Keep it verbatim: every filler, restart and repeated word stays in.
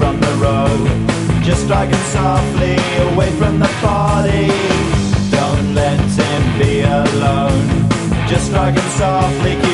on the road. Just drag him softly away from the party. Don't let him be alone. Just drag him softly.